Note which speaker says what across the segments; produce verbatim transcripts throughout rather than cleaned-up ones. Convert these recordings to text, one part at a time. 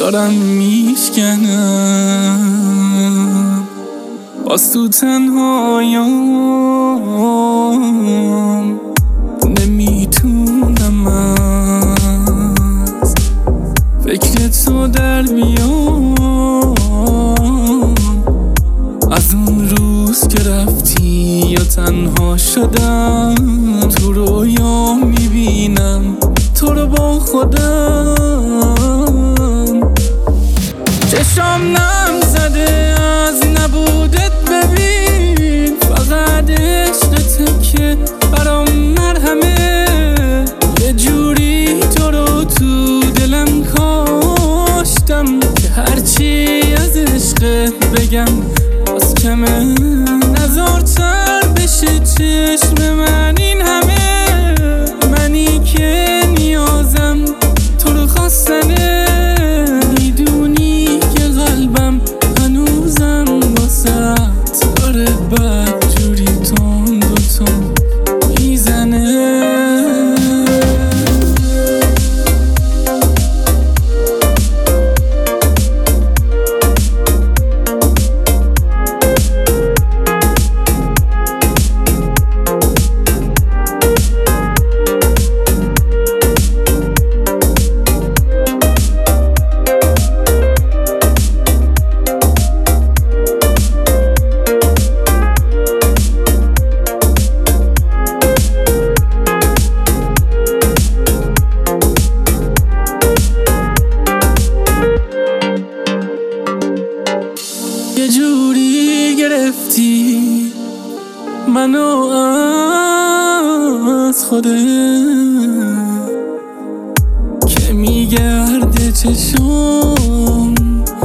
Speaker 1: دارم میشکنم، باز تو تنهایام نمیتونم از فکر تو در بیام. از اون روز که رفتی یا تنها شدم، تو رویا میبینم تو رو با خودم. چشام نم زده از نبودت، ببین فقط عشقته که برام مرهمه. یه جوری تو رو تو دلم کاشتم که هرچی از عشقت بگم باز کمه. نزارتر بشه چشم من این همه، منی که نیازم تو رو خواستنه. میدونی که قلبم هنوزم واسه داره بد جوری تون دوتون میزنه. یه جوری گرفتی منو از خودت که میگرده چشم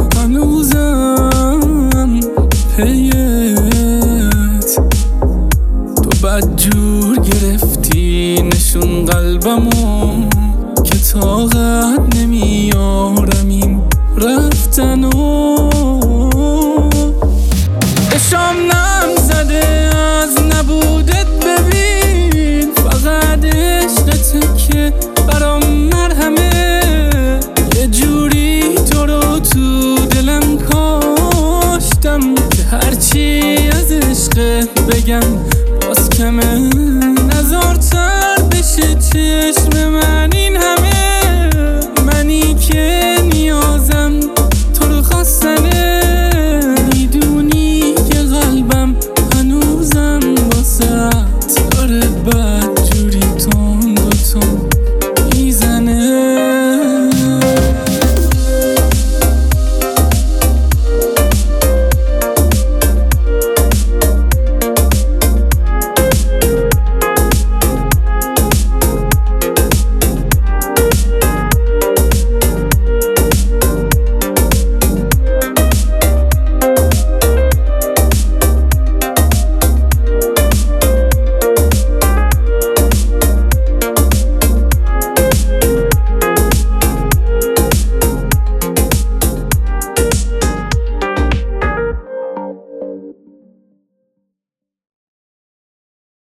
Speaker 1: هنوزم پیت. تو بدجور گرفتی نشون قلبمو که طاقت نمیارم این رفتنو. چشام نم زده از نبودت، ببین فقط عشقته که برام مرهمه. یه جوری تو رو تو دلم کاشتم که هرچی از عشقت بگم باز کمه. نزارتر بشه چشم